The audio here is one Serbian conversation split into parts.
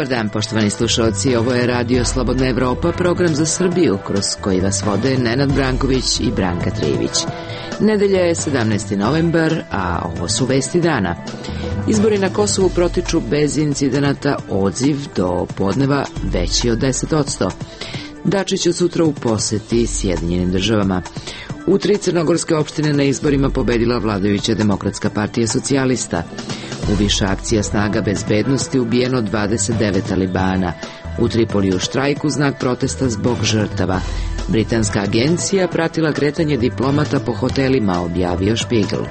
Dobar dan, poštovani slušalci, ovo je Radio Slobodna Evropa, program za Srbiju, kroz koji vas vode Nenad Branković i Branka Trijević. Nedelja je 17. novembar, a ovo su vesti dana. Izbori na Kosovu protiču bez incidenata, odziv do podneva veći od 10%. Dačić od sutra u poseti Sjedinjenim državama. U 3 crnogorske opštine na izborima pobedila vladajuća Demokratska partija socijalista. U više akcija snaga bezbednosti ubijeno 29 talibana. U Tripoliju štrajk u znak protesta zbog žrtava. Britanska agencija pratila kretanje diplomata po hotelima, objavio Spiegel.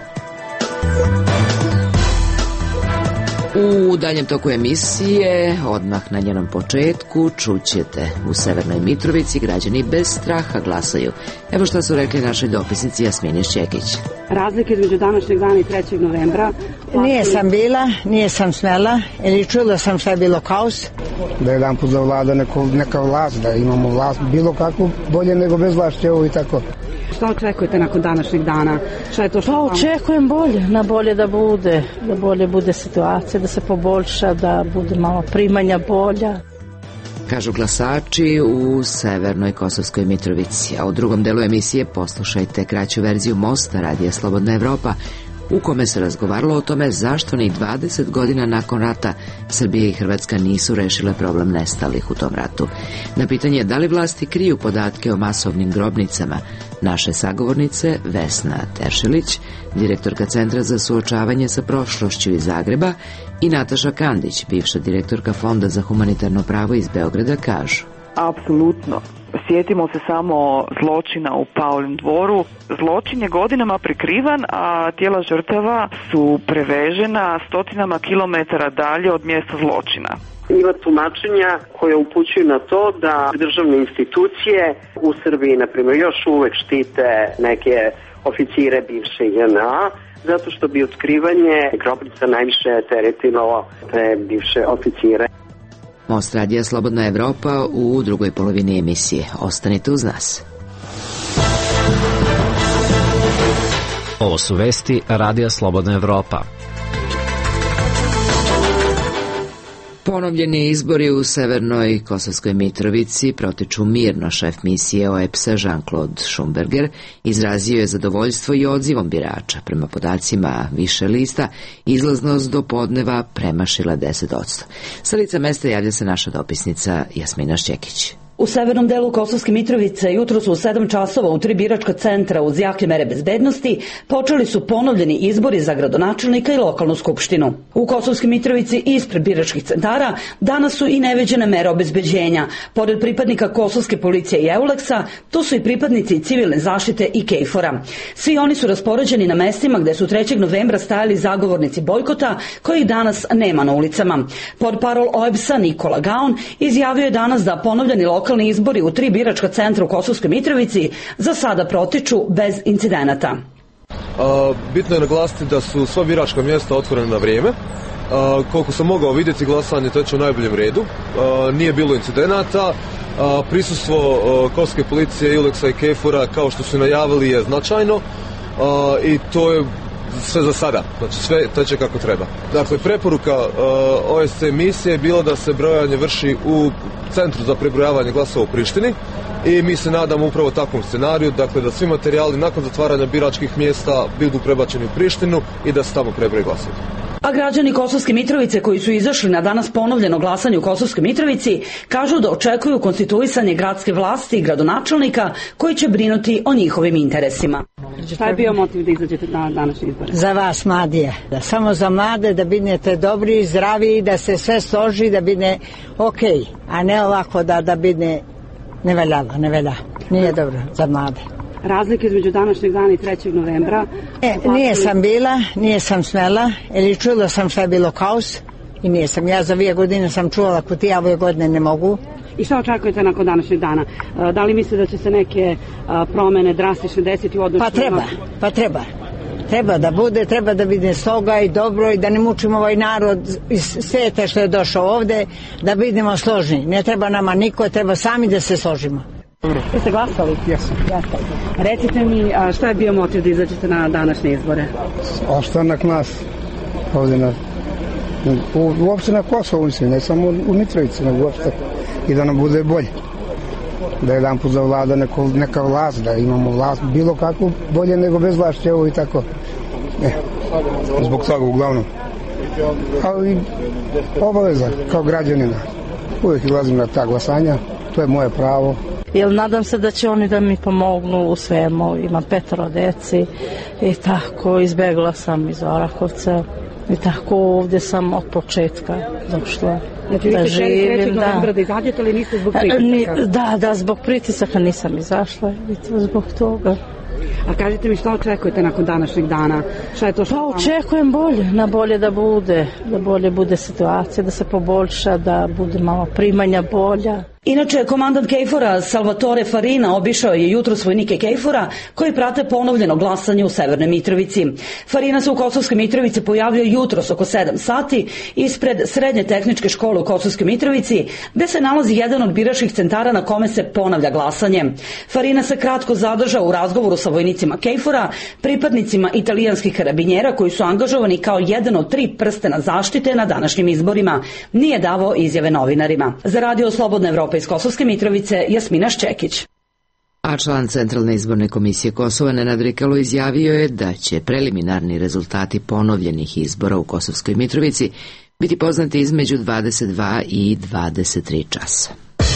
U daljem toku emisije, odmah na njenom početku, čućete u Severnoj Mitrovici građani bez straha glasaju. Evo šta su rekli naši dopisnici Jasmini Šćekić. Razlike između današnjeg dana i 3. novembra. Nije sam bila, nije sam smela, ili čula sam šta je bilo kaos. Da jedan put zavlada neka vlast, da imamo vlast bilo kakvu bolje nego bez vlasti, ovo i tako. Šta očekujete nakon današnjeg dana? Šta je to što očekujem bolje, na bolje da bolje bude situacija, da se poboljša, da bude malo primanja bolja. Kažu glasači u Severnoj Kosovskoj Mitrovici, a u drugom delu emisije poslušajte kraću verziju Mosta Radija Slobodna Evropa, u kome se razgovaralo o tome zašto ni 20 godina nakon rata Srbija i Hrvatska nisu rešile problem nestalih u tom ratu. Na pitanje da li vlasti kriju podatke o masovnim grobnicama, naše sagovornice Vesna Teršelić, direktorka Centra za suočavanje sa prošlošću iz Zagreba, i Nataša Kandić, bivša direktorka Fonda za humanitarno pravo iz Beograda, kažu. Apsolutno. Sjetimo se samo zločina u Paulin dvoru. Zločin je godinama prikrivan, a tijela žrtava su prevežena stotinama kilometara dalje od mjesta zločina. Ima tumačenja koje upućuju na to da državne institucije u Srbiji, na primjer, još uvek štite neke oficire bivše JNA, zato što bi otkrivanje grobnica najviše teretilo te bivše oficire. Most Radija Slobodna Evropa u drugoj polovini emisije. Ostanite uz nas. Ovo su vesti Radija Slobodna Evropa. Ponovljeni izbori u Severnoj Kosovskoj Mitrovici protiču mirno. Šef misije OEBS-a Jean-Claude Schumberger izrazio je zadovoljstvo i odzivom birača. Prema podacima više lista, izlaznost do podneva premašila 10%. Sa lica mesta javlja se naša dopisnica Jasmina Šćekić. U severnom delu Kosovske Mitrovice jutro su u 7 časova u 3 biračka centra uz jake mere bezbednosti počeli su ponovljeni izbori za gradonačelnika i lokalnu skupštinu. U Kosovskoj Mitrovici ispred biračkih centara danas su i neviđene mere obezbeđenja. Pored pripadnika Kosovske policije i EULEX-a, tu su i pripadnici civilne zaštite i KFOR-a. Svi oni su raspoređeni na mestima gde su 3. novembra stajali zagovornici bojkota, kojih danas nema na ulicama. Portparol OEBS-a Nikola Gaon izjavio je danas da ponovljeni lokalni izbori u 3 biračka centra u Kosovskoj Mitrovici za sada protiču bez incidenata. Bitno je naglasiti da su sva biračka mjesta otvorena na vrijeme. Koliko sam mogao vidjeti, glasanje teče u najboljem redu. Nije bilo incidenata. Prisustvo Kosovske policije, EULEX-a i KFOR-a, kao što su najavili, je značajno. I to je sve za sada, znači sve teče kako treba. Dakle, preporuka OSCE misije je bila da se brojanje vrši u Centru za prebrojavanje glasova u Prištini i mi se nadamo upravo takvom scenariju, dakle da svi materijali nakon zatvaranja biračkih mjesta budu prebačeni u Prištinu i da se tamo prebroje glasovi. A građani Kosovske Mitrovice koji su izašli na danas ponovljeno glasanje u Kosovskoj Mitrovici kažu da očekuju konstituisanje gradske vlasti i gradonačelnika koji će brinuti o njihovim interesima. Šta je bio motiv da izađete na današnje izbore? Za vas, mladije. Samo za mlade, da bidnete dobri, zdravi, da se sve složi, da bidne okej, a ne ovako da bidne ne velja. Nije dobro za mlade. Razlike između današnjeg dana i 3. novembra. Nije sam bila, nije sam smela, ili čula sam šta je bilo kaos i nije sam. Ja za 2 godine sam čula, kuti ja ove godine ne mogu. I šta očekujete nakon današnjeg dana? Da li mislite da će se neke promene drastične desiti u odnosu? Pa treba. Treba da bude, treba da bude sloga i dobro i da ne mučimo ovaj narod iz svijeta što je došao ovde, da budemo složni. Ne treba nama niko, treba sami da se složimo. Jeste glasali? Jesam. Recite mi, šta je bio motiv da izađete na današnje izbore? Ostanak nas ovdje Uopšte na Kosovu, mislim, ne samo u Mitrovici, nego uopšte i da nam bude bolje. Da jedan put zavlada neka vlast, da imamo vlast bilo kako bolje nego bez vlasti, evo i tako. Zbog toga uglavnom. Ali obaveza kao građanina. Uvijek izlazim na ta glasanja, to je moje pravo. Jer nadam se da će oni da mi pomognu u svemu. Imam 5 deci i tako izbegla sam iz Orahovca i tako ovdje sam od početka došla. Znači, da živim, da izađete, ali niste zbog pritisaka? Da, zbog pritisaka nisam izašla, zbog toga. A kažite mi, što očekujete nakon današnjeg dana? Šta je to što? Pa očekujem bolje da bolje bude situacija, da se poboljša, da bude malo primanja bolja. Inače, komandant KFOR-a Salvatore Farina obišao je jutros vojnike KFOR-a koji prate ponovljeno glasanje u Severnoj Mitrovici. Farina se u Kosovskoj Mitrovici pojavio jutros oko 7 sati ispred Srednje tehničke škole u Kosovskoj Mitrovici, gde se nalazi jedan od biračkih centara na kome se ponavlja glasanje. Farina se kratko zadržao u razgovoru sa vojnicima KFOR-a, pripadnicima italijanskih karabinjera koji su angažovani kao jedan od 3 prstena zaštite na današnjim izborima. Nije davao izjave novinarima. Za Radio Slobodna Evropa iz Kosovske Mitrovice, Jasmina Ščekić. A član Centralne izborne komisije Kosova Nenad Rikalo izjavio je da će preliminarni rezultati ponovljenih izbora u Kosovskoj Mitrovici biti poznati između 22 i 23 časa.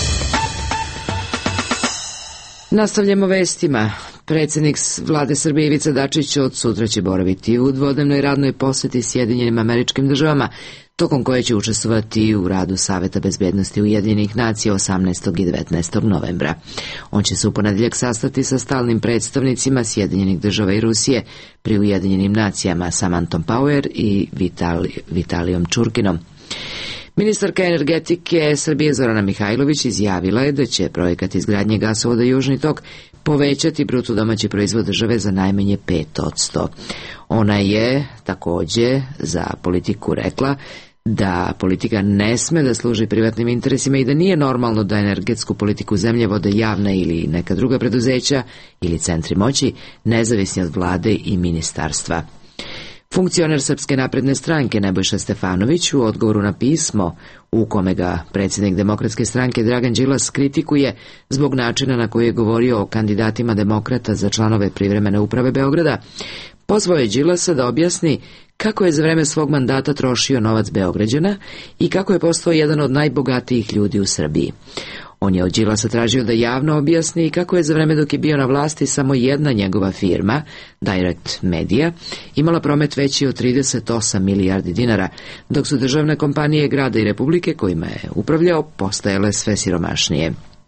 Nastavljamo vestima. Predsjednik vlade Srbije Ivica Dačić od sutra će boraviti u dvodnevnoj radnoj poseti Sjedinjenim Američkim Državama, tokom koje će učestvovati u radu Saveta bezbednosti Ujedinjenih nacija 18. i 19. novembra. On će se u ponedjeljak sastati sa stalnim predstavnicima Sjedinjenih Država i Rusije pri Ujedinjenim nacijama Samantom Power i Vitalijom Čurkinom. Ministarka energetike Srbije Zorana Mihajlović izjavila je da će projekat izgradnje gasovoda Južni tok povećati bruto domaći proizvod države za najmanje 5%. Ona je također za Politiku rekla da politika ne sme da služi privatnim interesima i da nije normalno da energetsku politiku zemlje vode javna ili neka druga preduzeća ili centri moći, nezavisni od vlade i ministarstva. Funkcioner Srpske napredne stranke Nebojša Stefanović u odgovoru na pismo u kome ga predsjednik Demokratske stranke Dragan Đilas kritikuje zbog načina na koji je govorio o kandidatima demokrata za članove privremene uprave Beograda, pozvao je Đilasa da objasni kako je za vreme svog mandata trošio novac Beograđana i kako je postao jedan od najbogatijih ljudi u Srbiji. On je od Đilasa tražio da javno objasni kako je za vreme dok je bio na vlasti samo jedna njegova firma, Direct Media, imala promet veći od 38 milijardi dinara, dok su državne kompanije grada i republike kojima je upravljao postajale sve siromašnije.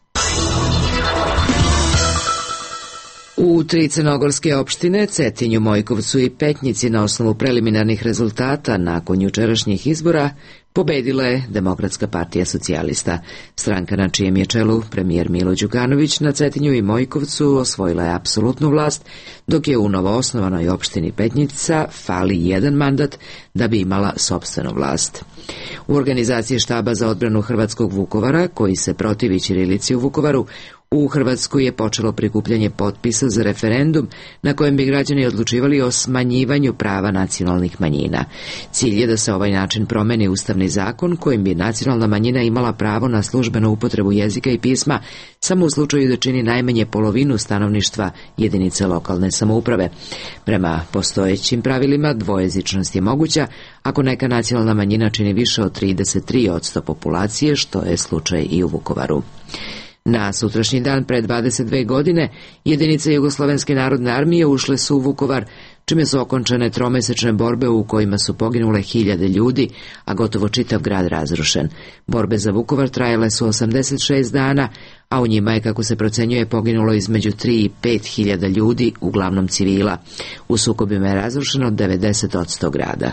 U 3 crnogorske opštine, Cetinju, Mojkovcu i Petnjici, na osnovu preliminarnih rezultata nakon jučerašnjih izbora, pobedila je Demokratska partija socijalista. Stranka na čijem je čelu premijer Milo Đukanović na Cetinju i Mojkovcu osvojila je apsolutnu vlast, dok je u novoosnovanoj opštini Petnjica fali 1 mandat da bi imala sopstvenu vlast. U organizaciji štaba za odbranu hrvatskog Vukovara, koji se protivi ćirilici u Vukovaru, u Hrvatskoj je počelo prikupljanje potpisa za referendum na kojem bi građani odlučivali o smanjivanju prava nacionalnih manjina. Cilj je da se ovaj način promeni ustavni zakon kojim bi nacionalna manjina imala pravo na službenu upotrebu jezika i pisma samo u slučaju da čini najmanje polovinu stanovništva jedinice lokalne samouprave. Prema postojećim pravilima dvojezičnost je moguća ako neka nacionalna manjina čini više od 33% populacije, što je slučaj i u Vukovaru. Na sutrašnji dan pre 22 godine jedinice Jugoslovenske narodne armije ušle su u Vukovar, čime su okončane tromesečne borbe u kojima su poginule 1000 ljudi, a gotovo čitav grad razrušen. Borbe za Vukovar trajale su 86 dana, a u njima je, kako se procenjuje, poginulo između 3 i 5.000 ljudi, uglavnom civila. U sukobima je razrušeno 90% grada.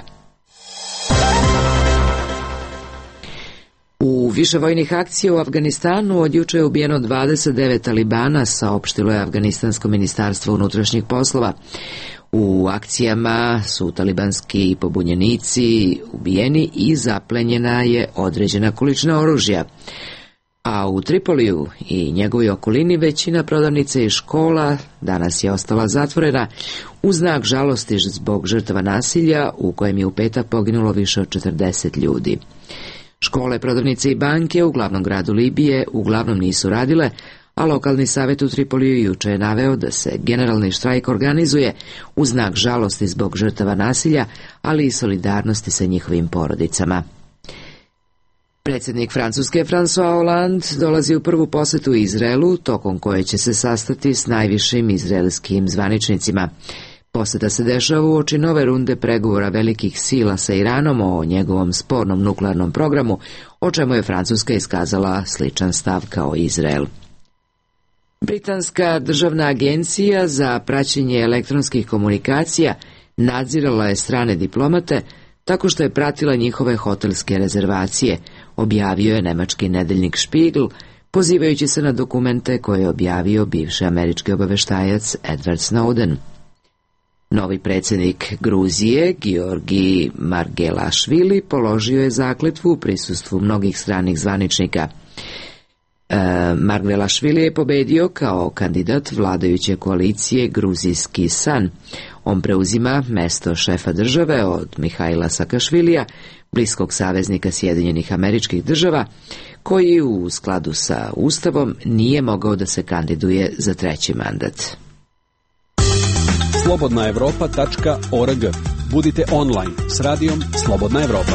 U više vojnih akcija u Afganistanu od juče je ubijeno 29 talibana, saopštilo je Afganistansko ministarstvo unutrašnjih poslova. U akcijama su talibanski pobunjenici ubijeni i zaplenjena je određena količina oružja. A u Tripoliju i njegovoj okolini većina prodavnica i škola danas je ostala zatvorena u znak žalosti zbog žrtava nasilja u kojem je u petak poginulo više od 40 ljudi. Škole, prodavnice i banke u glavnom gradu Libije uglavnom nisu radile, a lokalni savjet u Tripoliju juče je naveo da se generalni štrajk organizuje u znak žalosti zbog žrtava nasilja, ali i solidarnosti sa njihovim porodicama. Predsjednik Francuske François Hollande dolazi u prvu posetu Izraelu, tokom koje će se sastati s najvišim izraelskim zvaničnicima. Poseta se dešava uoči nove runde pregovora velikih sila sa Iranom o njegovom spornom nuklearnom programu, o čemu je Francuska iskazala sličan stav kao Izrael. Britanska državna agencija za praćenje elektronskih komunikacija nadzirala je strane diplomate tako što je pratila njihove hotelske rezervacije, objavio je nemački nedeljnik Spiegel, pozivajući se na dokumente koje je objavio bivši američki obaveštajac Edward Snowden. Novi predsjednik Gruzije, Giorgi Margelašvili, položio je zakletvu u prisustvu mnogih stranih zvaničnika. Margelašvili je pobedio kao kandidat vladajuće koalicije Gruzijski san. On preuzima mesto šefa države od Mihaila Sakašvilija, bliskog saveznika Sjedinjenih Američkih Država, koji u skladu sa Ustavom nije mogao da se kandiduje za treći mandat. slobodnaevropa.org. Budite online s radijom Slobodna Evropa.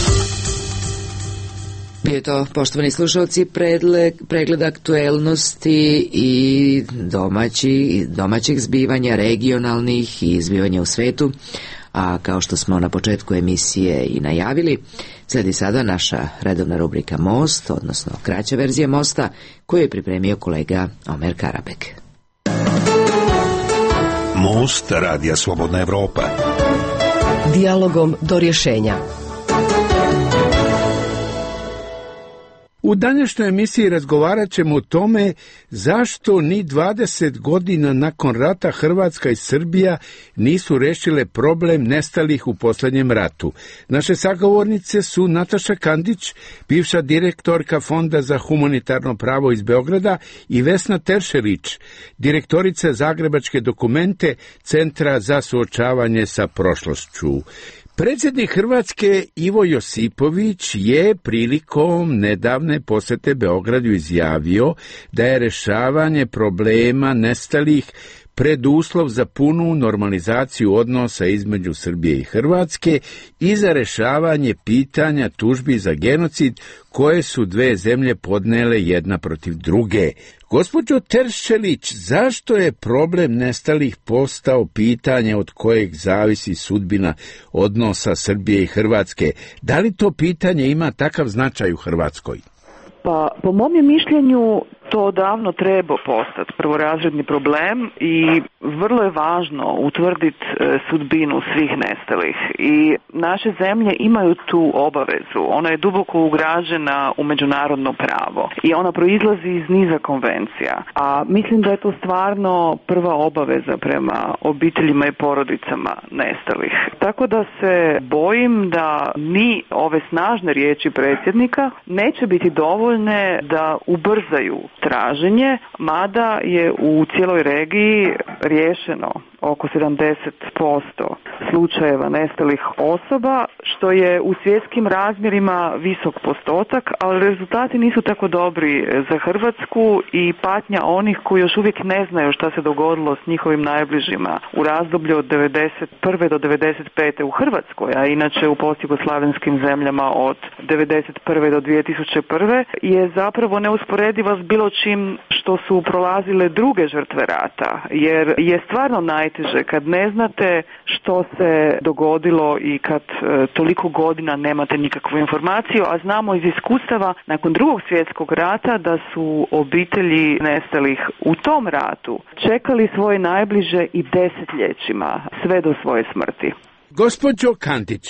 Bio je to, poštovani slušalci, pregled aktuelnosti i domaćih zbivanja, regionalnih i zbivanja u svetu. A kao što smo na početku emisije i najavili, sledi sada naša redovna rubrika Most, odnosno kraća verzija Mosta, koju je pripremio kolega Omer Karabek. Most radija Slobodna Evropa. Dijalogom do rješenja. U današnjoj emisiji razgovarat ćemo o tome zašto ni 20 godina nakon rata Hrvatska i Srbija nisu rešile problem nestalih u posljednjem ratu. Naše sagovornice su Nataša Kandić, bivša direktorka Fonda za humanitarno pravo iz Beograda, i Vesna Teršelić, direktorica Zagrebačke dokumente Centra za suočavanje sa prošlošću. Predsjednik Hrvatske Ivo Josipović je prilikom nedavne posete Beogradu izjavio da je rešavanje problema nestalih preduslov za punu normalizaciju odnosa između Srbije i Hrvatske i za rešavanje pitanja tužbi za genocid koje su dve zemlje podnele jedna protiv druge. Gospođo Teršelić, zašto je problem nestalih postao pitanje od kojeg zavisi sudbina odnosa Srbije i Hrvatske? Da li to pitanje ima takav značaj u Hrvatskoj? Pa, po mom je mišljenju, to davno treba postati prvorazredni problem i vrlo je važno utvrditi sudbinu svih nestalih. I naše zemlje imaju tu obavezu. Ona je duboko ugrađena u međunarodno pravo i ona proizlazi iz niza konvencija. A mislim da je to stvarno prva obaveza prema obiteljima i porodicama nestalih. Tako da se bojim da ni ove snažne riječi predsjednika neće biti dovoljne da ubrzaju traženje, mada je u cijeloj regiji riješeno oko 70% slučajeva nestalih osoba, što je u svjetskim razmjerima visok postotak, ali rezultati nisu tako dobri za Hrvatsku i patnja onih koji još uvijek ne znaju šta se dogodilo s njihovim najbližima u razdoblju od 1991. do 1995. u Hrvatskoj, a inače u postjugoslavenskim zemljama od 1991. do 2001. je zapravo neusporediva s bilo čim što su prolazile druge žrtve rata, jer je stvarno najteže kad ne znate što se dogodilo i kad toliko godina nemate nikakvu informaciju, a znamo iz iskustava nakon Drugog svjetskog rata da su obitelji nestalih u tom ratu čekali svoje najbliže i desetljećima, sve do svoje smrti. Gospođo Kandić,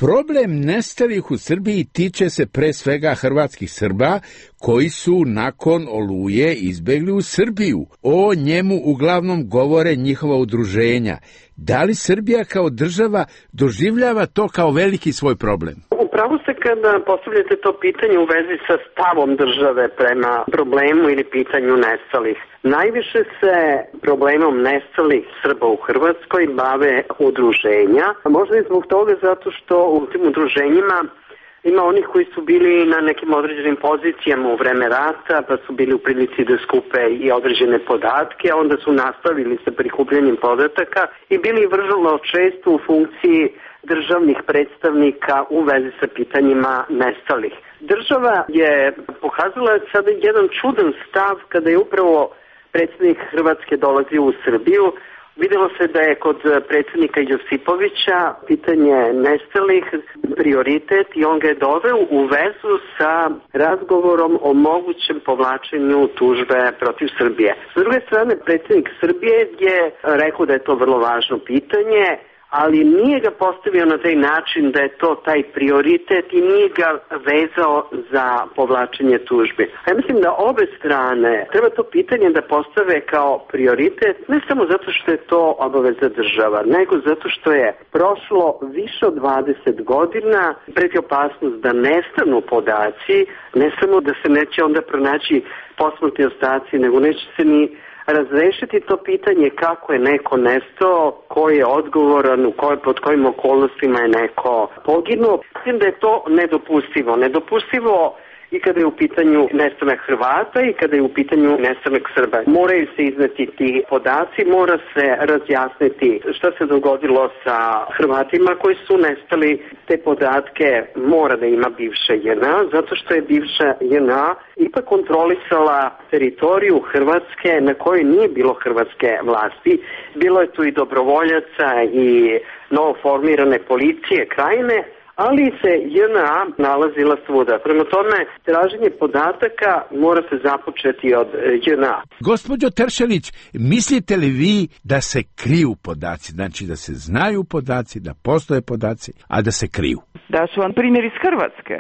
Problem nestalih u Srbiji tiče se pre svega hrvatskih Srba koji su nakon Oluje izbegli u Srbiju. O njemu uglavnom govore njihova udruženja. Da li Srbija kao država doživljava to kao veliki svoj problem? Upravo se kada postavljate to pitanje u vezi sa stavom države prema problemu ili pitanju nestalih. Najviše se problemom nestalih Srba u Hrvatskoj bave udruženja. Možda i zbog toga zato što u tim udruženjima ima onih koji su bili na nekim određenim pozicijama u vreme rata, pa su bili u prilici da skupe i određene podatke, a onda su nastavili sa prikupljanjem podataka i bili vrlo često u funkciji državnih predstavnika u vezi sa pitanjima nestalih. Država je pokazala sada jedan čudan stav kada je upravo predsjednik Hrvatske dolazio u Srbiju. Videlo se da je kod predsjednika Josipovića pitanje nestalih prioritet i on ga je doveo u vezu sa razgovorom o mogućem povlačenju tužbe protiv Srbije. S druge strane, predsjednik Srbije je rekao da je to vrlo važno pitanje, ali nije ga postavio na taj način da je to taj prioritet i nije ga vezao za povlačenje tužbi. Ja mislim da obe strane treba to pitanje da postave kao prioritet, ne samo zato što je to obaveza država, nego zato što je prošlo više od 20 godina, preti opasnost da nestanu podaci, ne samo da se neće onda pronaći posmrtni ostaci, nego neće se ni razrešiti to pitanje kako je neko nestao, ko je odgovoran, pod kojim okolnostima je neko poginuo. Mislim da je to nedopustivo. Nedopustivo i kada je u pitanju nestanak Hrvata i kada je u pitanju nestanak Srba. Moraju se izneti ti podaci, mora se razjasniti šta se dogodilo sa Hrvatima koji su nestali. Te podatke mora da ima bivša JNA, zato što je bivša JNA ipak kontrolisala teritoriju Hrvatske na kojoj nije bilo hrvatske vlasti. Bilo je tu i dobrovoljaca i novoformirane policije krajine, ali se JNA nalazila svuda. Prema tome, traženje podataka mora se započeti od JNA. Gospođo Teršelić, mislite li vi da se kriju podaci, znači da se znaju podaci, da postoje podaci, a da se kriju? Da ću vam primjer iz Hrvatske,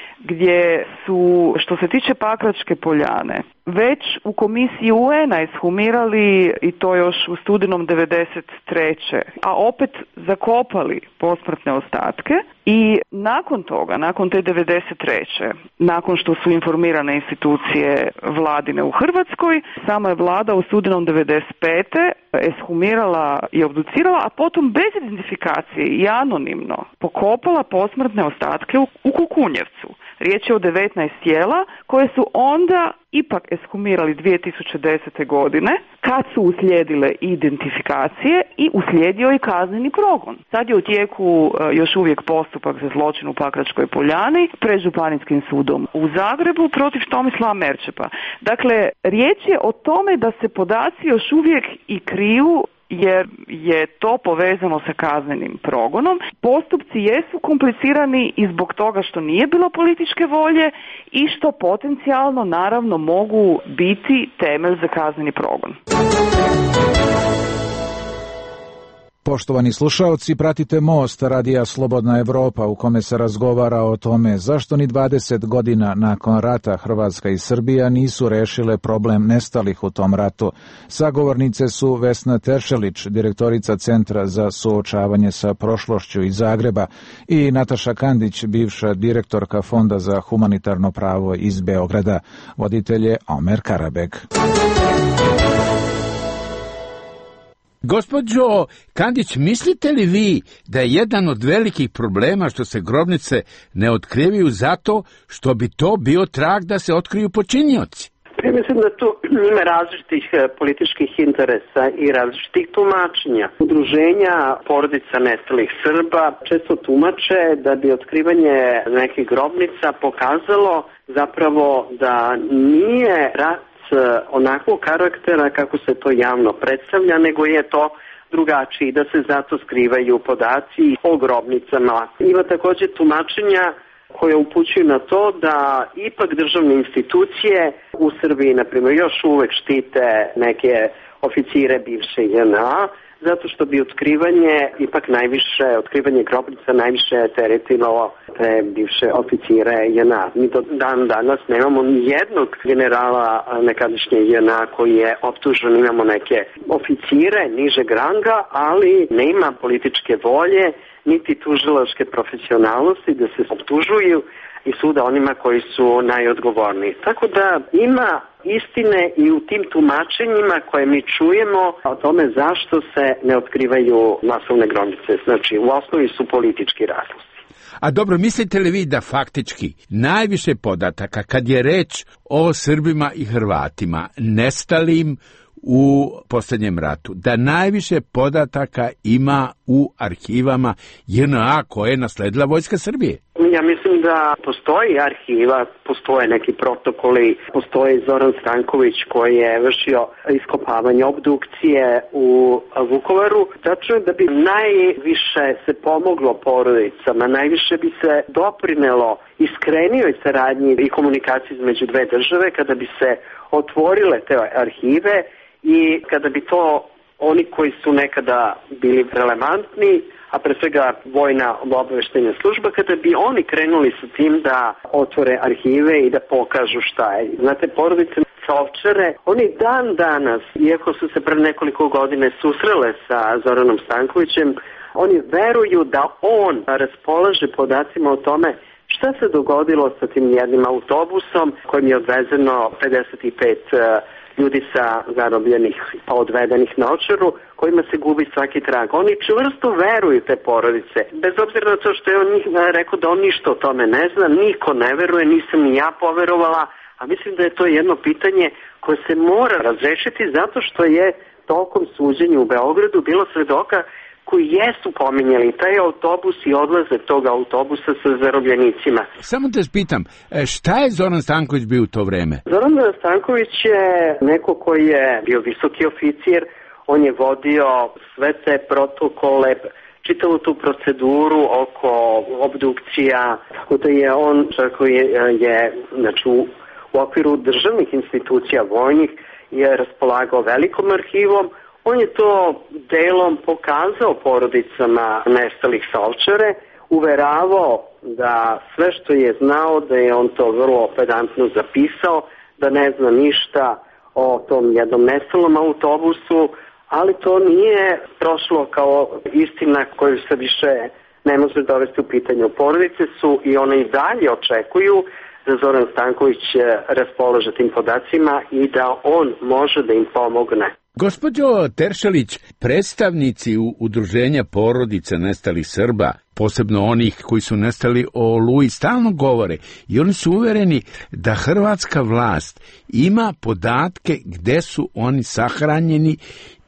gdje su, što se tiče Pakračke poljane, već u komisiji UN-a ishumirali, i to još u studenom 93. a opet zakopali posmrtne ostatke i nakon toga, nakon te 93. nakon što su informirane institucije vladine u Hrvatskoj, sama je vlada u studenom 95. eshumirala i obducirala, a potom bez identifikacije i anonimno pokopala posmrtne ostatke u Kukunjevcu. Riječ je o 19 tijela koje su onda ipak eshumirali 2010. godine kad su uslijedile identifikacije i uslijedio i kazneni progon. Sad je u tijeku još uvijek postupak za zločin u Pakračkoj poljani pred Županijskim sudom u Zagrebu protiv Tomislava Merčepa. Dakle, riječ je o tome da se podaci još uvijek i kriju jer je to povezano sa kaznenim progonom. Postupci jesu komplicirani i zbog toga što nije bilo političke volje i što potencijalno naravno mogu biti temelj za kazneni progon. Poštovani slušaoci, pratite Most Radija Slobodna Evropa u kome se razgovara o tome zašto ni 20 godina nakon rata Hrvatska i Srbija nisu rešile problem nestalih u tom ratu. Sagovornice su Vesna Teršelić, direktorica Centra za suočavanje sa prošlošću iz Zagreba, i Nataša Kandić, bivša direktorka Fonda za humanitarno pravo iz Beograda. Voditelj je Omer Karabeg. Gospođo Kandić, mislite li vi da je jedan od velikih problema što se grobnice ne otkrivaju zato što bi to bio trag da se otkriju počinioci? Ja mislim da tu ima različitih političkih interesa i različitih tumačenja. Udruženja porodica nestalih Srba često tumače da bi otkrivanje nekih grobnica pokazalo zapravo da nije rat onakvog karaktera kako se to javno predstavlja, nego je to drugačiji, da se zato skrivaju podaci o grobnicama. Ima također tumačenja koje upućuju na to da ipak državne institucije u Srbiji, na primjer, još uvek štite neke oficire bivše JNA, zato što bi otkrivanje grobnica najviše teretilo te bivše oficire JNA. Mi do dan danas nemamo ni jednog generala nekadašnje JNA koji je optužen, imamo neke oficire nižeg ranga, ali nema političke volje niti tužilačke profesionalnosti da se optužuju i suda onima koji su najodgovorniji. Tako da ima istine i u tim tumačenjima koje mi čujemo o tome zašto se ne otkrivaju masovne grobnice. Znači, u osnovi su politički razlozi. A dobro, mislite li vi da faktički najviše podataka kad je reč o Srbima i Hrvatima nestalim u posljednjem ratu, da najviše podataka ima u arhivama JNA koje je nasledila Vojska Srbije? Ja mislim da postoji arhiva, postoje neki protokoli, postoji Zoran Stanković koji je vršio iskopavanje obdukcije u Vukovaru. Tačno da bi najviše se pomoglo porodicama, najviše bi se doprinelo iskrenijoj saradnji i komunikaciji između dve države kada bi se otvorile te arhive i kada bi to oni koji su nekada bili relevantni, a pre svega vojna obaveštajna služba, kada bi oni krenuli sa tim da otvore arhive i da pokažu šta je. Znate, porodice Ovčare, oni dan danas, iako su se pre nekoliko godine susrele sa Zoranom Stankovićem, oni veruju da on raspolaže podacima o tome šta se dogodilo sa tim jednim autobusom kojim je odvezeno 55 ljudi sa zarobljenih, odvedenih na Ovčaru, kojima se gubi svaki trag. Oni čvrsto veruju te porodice. Bez obzira na to što je on njih rekao da on ništa o tome ne zna, niko ne veruje, nisam ni ja poverovala, a mislim da je to jedno pitanje koje se mora razrešiti zato što je tokom suđenja u Beogradu bilo svedoka koji jesu pominjali taj autobus i odlazak tog autobusa sa zarobljenicima. Samo te pitam, šta je Zoran Stanković bio u to vreme? Zoran Stanković je neko koji je bio visoki oficir, on je vodio sve te protokole, čitavu tu proceduru oko obdukcija, tako da je on čak je znači, u okviru državnih institucija vojnih je raspolagao velikom arhivom. On je to delom pokazao porodicama nestalih sa Ovčare, uveravao da sve što je znao, da je on to vrlo pedantno zapisao, da ne zna ništa o tom jednom nestalom autobusu, ali to nije prošlo kao istina koju se više ne može dovesti u pitanje. Porodice su i one i dalje očekuju da Zoran Stanković raspolaže tim podacima i da on može da im pomogne. Gospođo Teršelić, predstavnici udruženja porodica nestalih Srba, posebno onih koji su nestali o Oluji, stalno govore i oni su uvereni da hrvatska vlast ima podatke gde su oni sahranjeni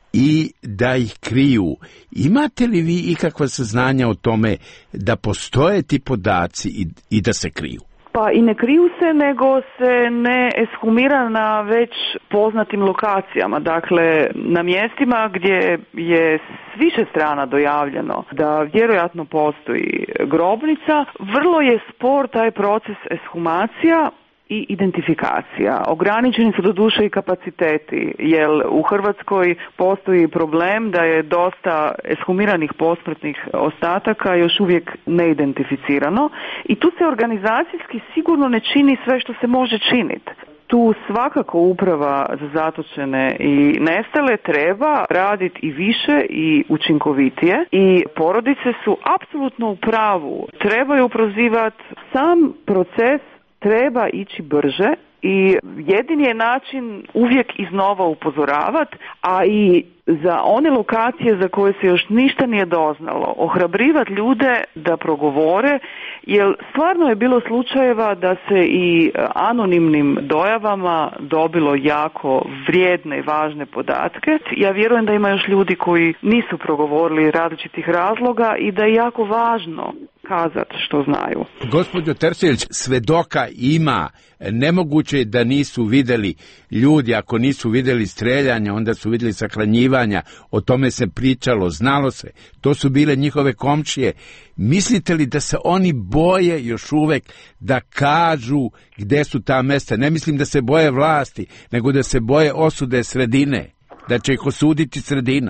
i da ih kriju. Imate li vi ikakva saznanja o tome da postoje ti podaci i da se kriju? Pa i ne kriju se, nego se ne eshumira na već poznatim lokacijama, dakle na mjestima gdje je s više strana dojavljeno da vjerojatno postoji grobnica. Vrlo je spor taj proces eshumacija i identifikacija. Ograničeni su doduše i kapaciteti, jer u Hrvatskoj postoji problem da je dosta eshumiranih posmrtnih ostataka još uvijek neidentificirano i tu se organizacijski sigurno ne čini sve što se može činiti. Tu svakako uprava za zatočene i nestale treba raditi i više i učinkovitije i porodice su apsolutno u pravu. Trebaju prozivati sam proces, treba ići brže i jedini je način uvijek iznova upozoravati, a i za one lokacije za koje se još ništa nije doznalo, ohrabrivati ljude da progovore, jer stvarno je bilo slučajeva da se i anonimnim dojavama dobilo jako vrijedne i važne podatke. Ja vjerujem da ima još ljudi koji nisu progovorili različitih razloga i da je jako važno kazati što znaju. Gospođo Teršelić, svedoka ima. Nemoguće je da nisu videli ljudi, ako nisu videli streljanja, onda su videli sahranjivanja, o tome se pričalo, znalo se, to su bile njihove komšije. Mislite li da se oni boje još uvek da kažu gde su ta mesta? Ne mislim da se boje vlasti, nego da se boje osude sredine, da će ih osuditi sredina.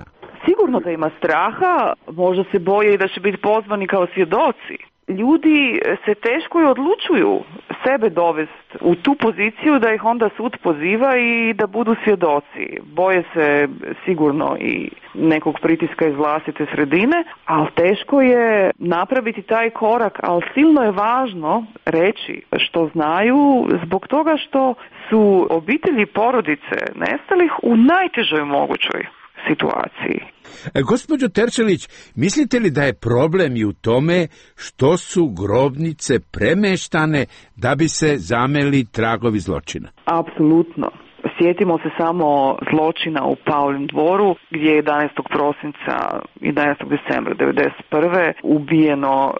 Sigurno da ima straha, možda se boje i da će biti pozvani kao svjedoci. Ljudi se teško i odlučuju sebe dovesti u tu poziciju da ih onda sud poziva i da budu svjedoci. Boje se sigurno i nekog pritiska iz vlastite sredine, ali teško je napraviti taj korak, ali silno je važno reći što znaju zbog toga što su obitelji i porodice nestalih u najtežoj mogućoj situaciji. Gospođo Teršelić, mislite li da je problem i u tome što su grobnice premeštane da bi se zameli tragovi zločina? Apsolutno. Sjetimo se samo zločina u Pavlin dvoru gdje je 11. prosinca i 11. decembra 1991. ubijeno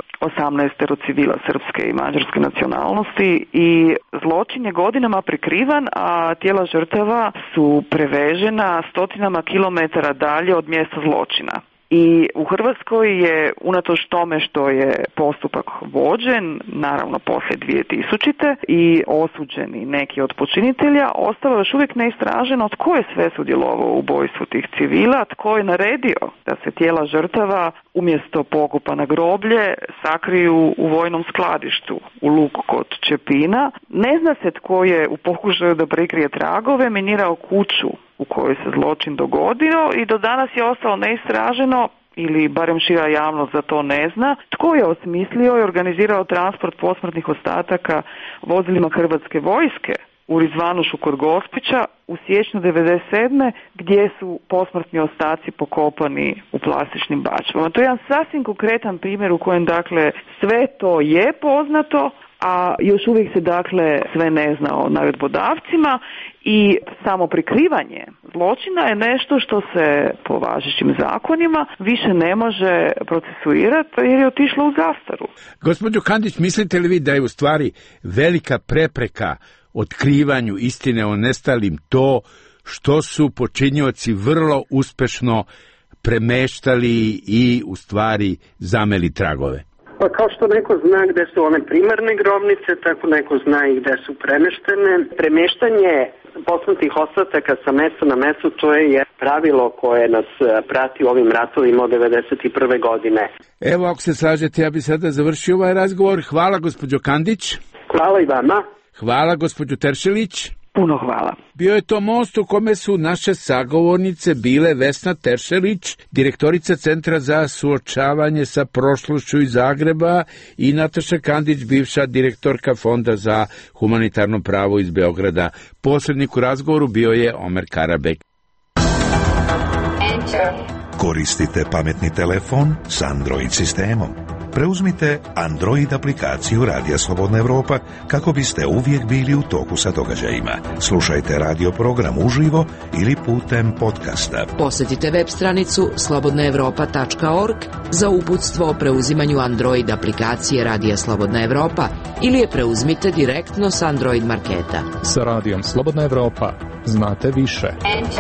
18 civila srpske i mađarske nacionalnosti i zločin je godinama prikrivan, a tijela žrtava su prevežena stotinama kilometara dalje od mjesta zločina. I u Hrvatskoj je, unatoč tome što je postupak vođen, naravno poslije 2000. i osuđeni neki od počinitelja, ostalo još uvijek neistraženo tko je sve sudjelovao u ubojstvu tih civila, tko je naredio da se tijela žrtava umjesto pokopa na groblje sakriju u vojnom skladištu u luku kod Čepina. Ne zna se tko je u pokušaju da prikrije tragove minirao kuću u kojoj se zločin dogodio i do danas je ostalo neistraženo, ili barem šira javnost za to ne zna, tko je osmislio i organizirao transport posmrtnih ostataka vozilima Hrvatske vojske u Rizvanušu kod Gospića u siječnju 1997. gdje su posmrtni ostaci pokopani u plastičnim bačvama. To je jedan sasvim konkretan primjer u kojem dakle sve to je poznato, a još uvijek se dakle sve ne zna o naredbodavcima i samo prikrivanje zločina je nešto što se po važećim zakonima više ne može procesuirati jer je otišlo u zastaru. Gospođo Kandić, mislite li vi da je u stvari velika prepreka otkrivanju istine o nestalim to što su počinioci vrlo uspešno premeštali i u stvari zameli tragove? Pa kao što neko zna gde su one primarne grobnice, tako neko zna i gde su premeštene. Premeštanje posmrtnih ostataka sa mesta na mesto, to je pravilo koje nas prati u ovim ratovima od 1991. godine. Evo, ako se slažete, ja bih sada završio ovaj razgovor. Hvala, gospođo Kandić. Hvala i vama. Hvala, gospođo Teršelić. Puno hvala. Bio je to most u kome su naše sagovornice bile Vesna Teršelić, direktorica Centra za suočavanje sa prošlošću iz Zagreba, i Nataša Kandić, bivša direktorka Fonda za humanitarno pravo iz Beograda. Posrednik u razgovoru bio je Omer Karabek. Koristite pametni telefon s Android sistemom. Preuzmite Android aplikaciju Radija Slobodna Evropa kako biste uvijek bili u toku sa događajima. Slušajte radio program uživo ili putem podcasta. Posjetite web stranicu slobodnaevropa.org za uputstvo o preuzimanju Android aplikacije Radija Slobodna Evropa ili je preuzmite direktno s Android marketa. Sa Radijom Slobodna Evropa znate više.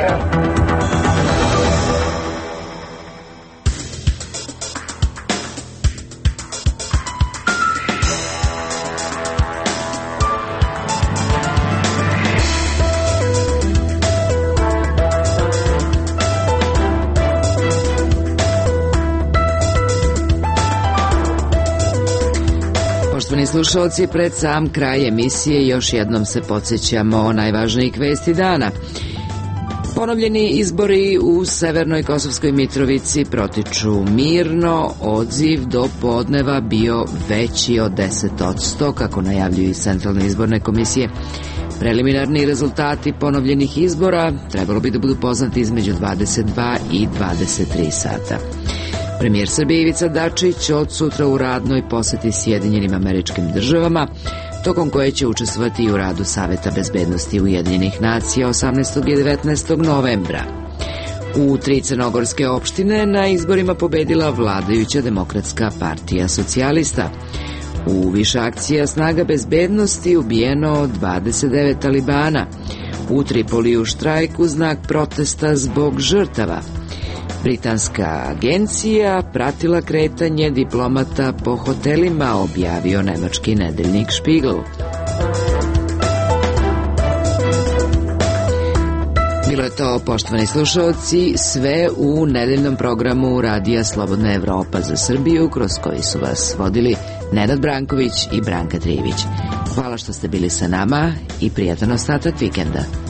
Poštovani slušalci, pred sam kraj emisije još jednom se podsjećamo o najvažnijih vesti dana. Ponovljeni izbori u Severnoj Kosovskoj Mitrovici protiču mirno, odziv do podneva bio veći od 10%, kako najavljuju iz Centralne izborne komisije. Preliminarni rezultati ponovljenih izbora trebalo bi da budu poznati između 22 i 23 sata. Premijer Srbije Ivica Dačić od sutra u radnoj poseti Sjedinjenim Američkim Državama, tokom koje će učestvovati i u radu Saveta bezbednosti Ujedinjenih nacija 18. i 19. novembra. U 3 crnogorske opštine na izborima pobedila vladajuća Demokratska partija socijalista. U više akcija snaga bezbednosti ubijeno 29 talibana. U Tripoliju štrajk u znak protesta zbog žrtava. Britanska agencija pratila kretanje diplomata po hotelima, objavio nemački nedeljnik Spiegel. Bilo je to, poštovani slušalci, sve u nedeljnom programu Radija Slobodna Evropa za Srbiju, kroz koji su vas vodili Nenad Branković i Branka Trivić. Hvala što ste bili sa nama i prijatan ostatak vikenda.